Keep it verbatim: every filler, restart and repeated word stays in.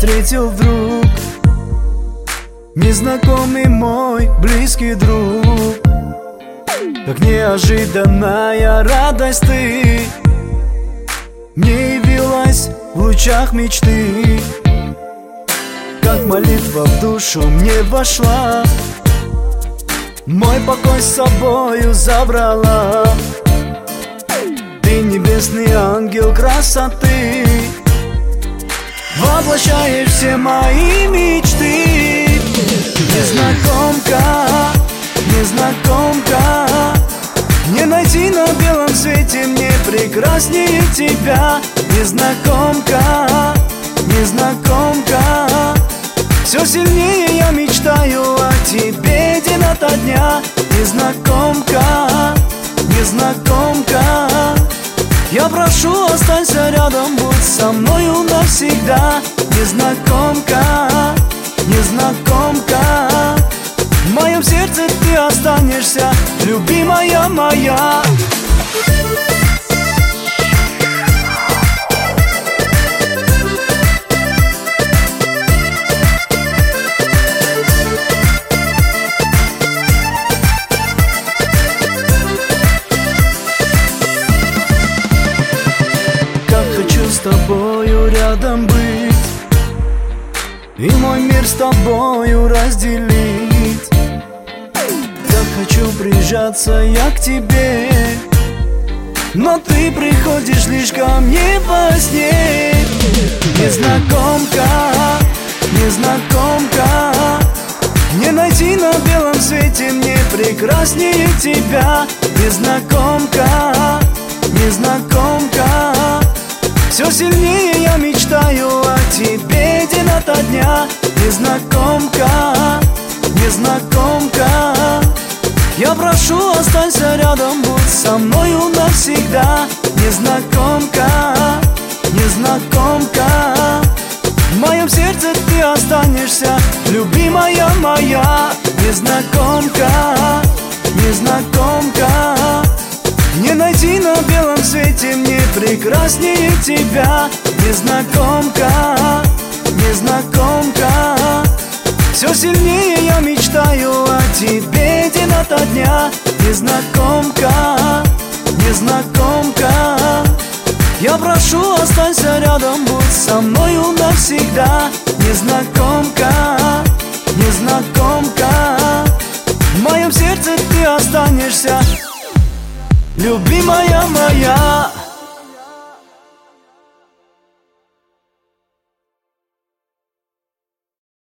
встретил вдруг, незнакомый мой близкий друг. Как неожиданная радость ты мне явилась в лучах мечты. Как молитва в душу мне вошла, мой покой с собою забрала. Ты небесный ангел красоты, воплощаешь все мои мечты. Незнакомка, незнакомка, не найти на белом свете мне прекраснее тебя. Незнакомка, незнакомка, все сильнее я мечтаю о тебе день ото дня. Незнакомка, незнакомка, я прошу, останься рядом, будь со мною навсегда. Незнакомка, незнакомка, в моем сердце ты останешься, любимая моя. С тобою рядом быть и мой мир с тобою разделить. Как хочу прижаться я к тебе, но ты приходишь лишь ко мне во сне. Незнакомка, незнакомка, не найти на белом свете мне прекраснее тебя. Незнакомка, незнакомка, все сильнее я мечтаю о тебе день ото дня. Незнакомка, незнакомка, я прошу, останься рядом, будь со мною навсегда. Незнакомка, незнакомка, в моем сердце ты останешься, любимая моя. Незнакомка, незнакомка, не найти на белом свете мне прекраснее тебя. Незнакомка, незнакомка, все сильнее я мечтаю о тебе день ото дня. Незнакомка, незнакомка, я прошу, останься рядом, будь со мною навсегда. Незнакомка, незнакомка, в моем сердце ты останешься, любимая моя.